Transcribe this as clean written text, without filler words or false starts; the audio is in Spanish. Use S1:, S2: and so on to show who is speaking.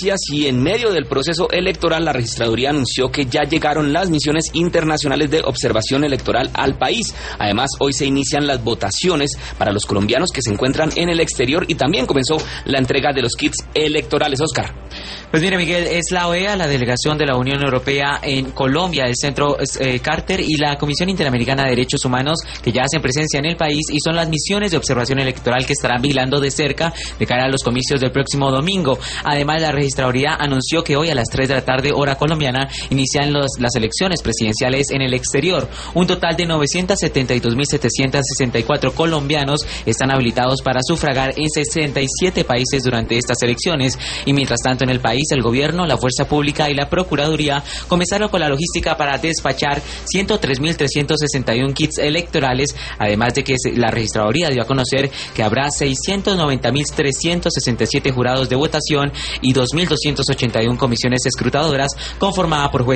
S1: noticias y en medio del proceso electoral la registraduría anunció que ya llegaron las misiones internacionales de observación electoral al país. Además, hoy se inician las votaciones para los colombianos que se encuentran en el exterior y también comenzó la entrega de los kits electorales. Oscar.
S2: Pues mire, Miguel, es la OEA, la delegación de la Unión Europea en Colombia, el Centro Carter y la Comisión Interamericana de Derechos Humanos que ya hacen presencia en el país y son las misiones de observación electoral que estarán vigilando de cerca de cara a los comicios del próximo domingo. Además, la registraduría anunció que hoy a las 3 de la tarde, hora colombiana, inician las elecciones presidenciales en el exterior. Un total de 972.764 colombianos están habilitados para sufragar en 67 países durante estas elecciones y mientras tanto en el país el gobierno, la fuerza pública y la procuraduría comenzaron con la logística para despachar 103.361 kits electorales, además de que la registraduría dio a conocer que habrá 690.367 jurados de votación y 2.281 comisiones escrutadoras conformadas por jueces